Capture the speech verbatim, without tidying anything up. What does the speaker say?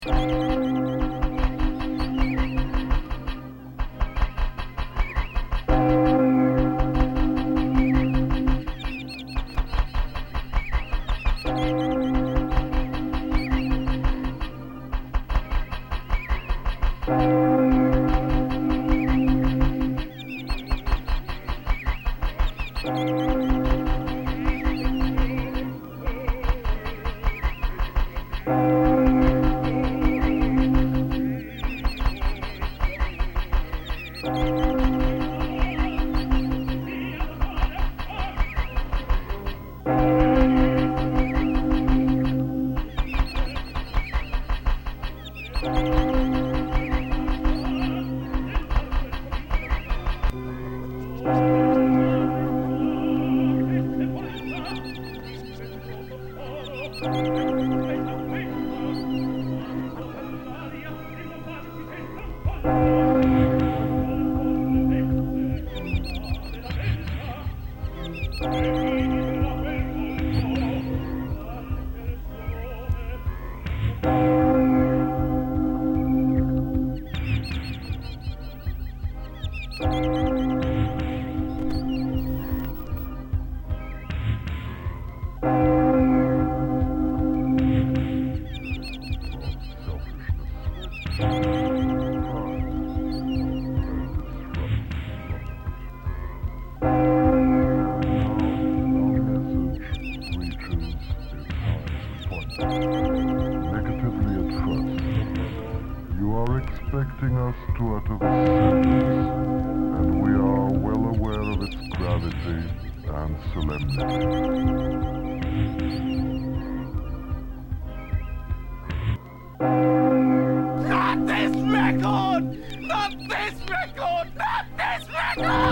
Expecting us to utter the sentence, and we are well aware of its gravity and solemnity. Not this record! Not this record! Not this record!